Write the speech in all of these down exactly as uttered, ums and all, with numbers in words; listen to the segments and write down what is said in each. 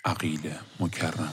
عقیل مکرم.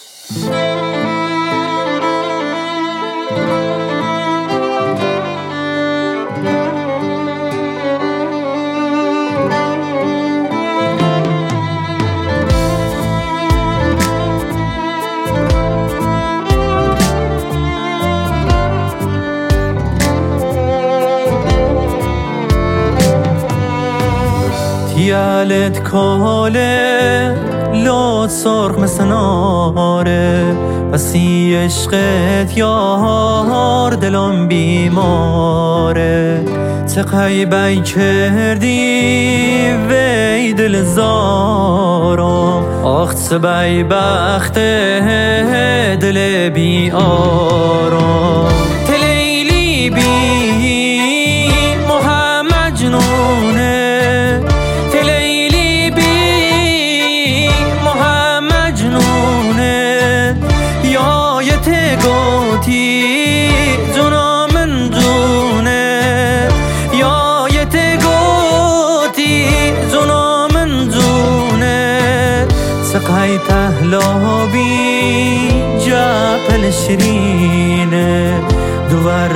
تیالت کاله لات سرخ مثل ناره بسی عشقت یار دلم بیماره تقی بی کردی وی دل زارم آخت سبی بخت دل بی آرام تلیلی بی محمد جنونه جونا من جونه یا یت گوتی جونا من جونه سقای تهلابی جاپل شرینه دوار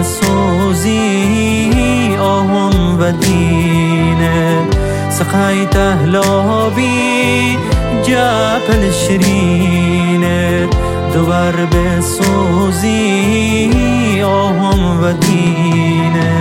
بسوزی آهم و دینه سقای تهلابی جاپل شرینه دوبر بسوزی آهم و دینه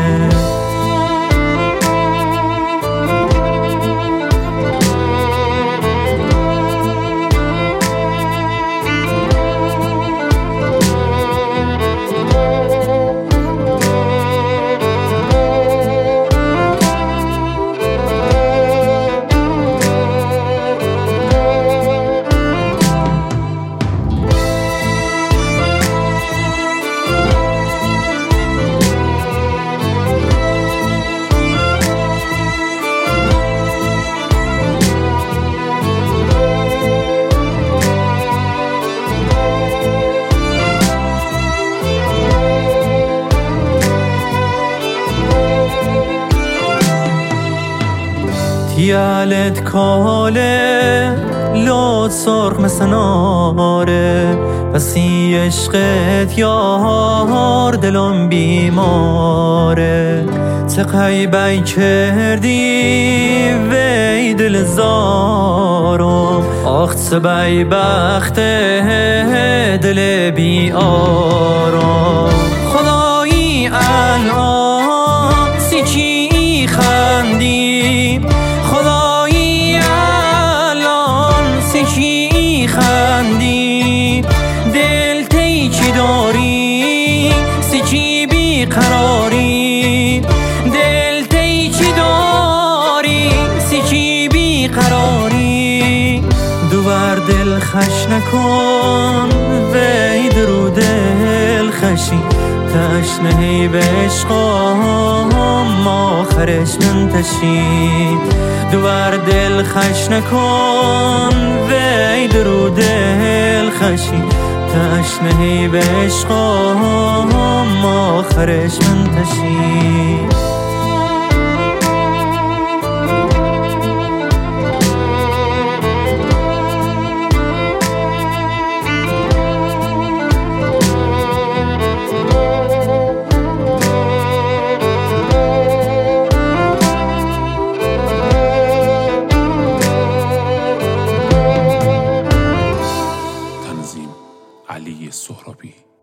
تیالت کاله لات سرخ مثل ناره بسی عشقت یار دلم بیماره تقی بی کردی وی دل زارم آخت سبی بخت دل بی آرام خدایی الان سی چی خندی خدایی الان سی چی خندی دل تی چی داری سی چی بی قراری دل تی چی داری سی چی بی قراری دوبار دل خش نکن وی درو دل خشی تشنهی به عشقم آخرش منتشی دوبار دل خش نکن وی درو دل خشی تشنهی به عشقم آخرش منتشی علی سهرابی.